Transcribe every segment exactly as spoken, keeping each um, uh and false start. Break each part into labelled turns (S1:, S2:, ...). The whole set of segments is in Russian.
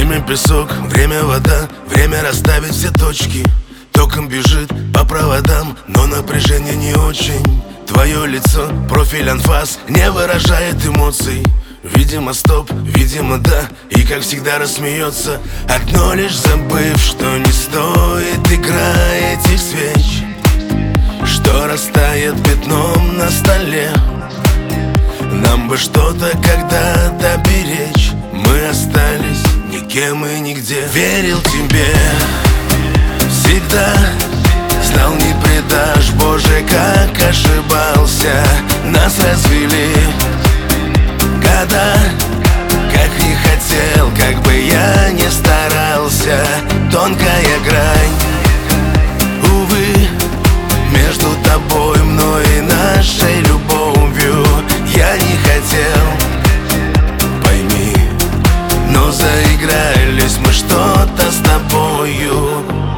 S1: Время песок, время вода, время расставить все точки. Током бежит по проводам, но напряжение не очень. Твое лицо, профиль анфас, не выражает эмоций. Видимо стоп, видимо да, и как всегда рассмеется. Одно лишь забыв, что не стоит игра этих свеч, что растает пятном на столе. Нам бы что-то когда-то беречь. Мы остались никем и нигде. Верил тебе всегда, знал, не предашь. Боже, как ошибался. Нас развели года, как не хотел, как бы я не старался. Тонкая грань, увы, между тобой, мной и нашей любовью. Я не хотел, пойми, но заигрались мы что-то с тобою.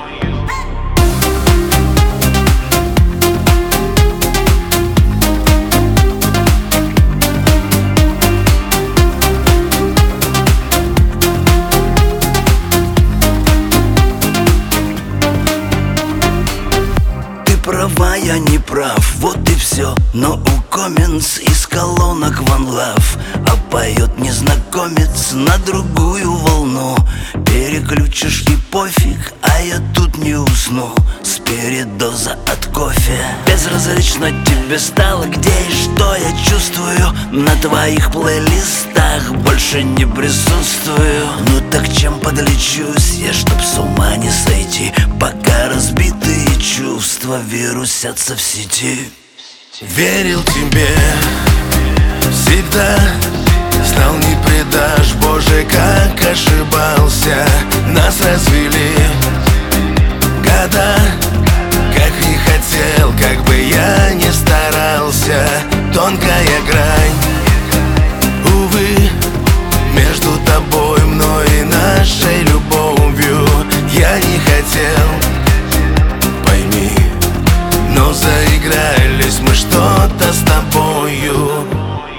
S2: Права, я не прав, вот и все. Но у Коменс из колонок One Love, а поет незнакомец на другую волну. Переключишь и пофиг, а я тут не усну. С передоза от кофе. Безразлично тебе стало, где и что я чувствую. На твоих плейлистах больше не присутствую. Ну так чем подлечусь я, чтоб с ума не сойти, пока разбитые чувства вирусятся в сети.
S1: Верил тебе всегда, знал, не предашь. Боже, как ошибался. Нас развели года, как не хотел, как бы я не старался. Тонкая грань, увы, между тобой, мной и нашей любовью. Я не хотел, пойми, но заигрались мы что-то с тобою.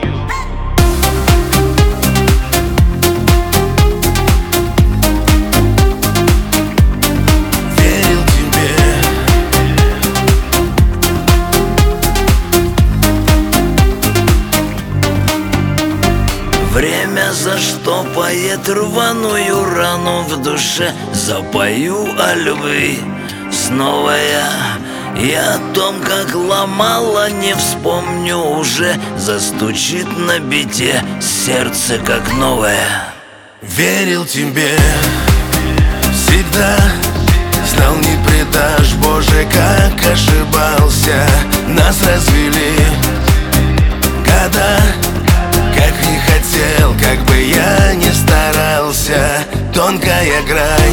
S1: Верил тебе.
S2: Время заштопает рваную рану в душе. Запою о любви снова я. И о том, как ломала, не вспомню уже. Застучит на бите сердце, как новое.
S1: Верил тебе всегда, знал, не предашь. Боже, как ошибался. Нас развели года, как не хотел, как бы я не старался. Тонкая грань,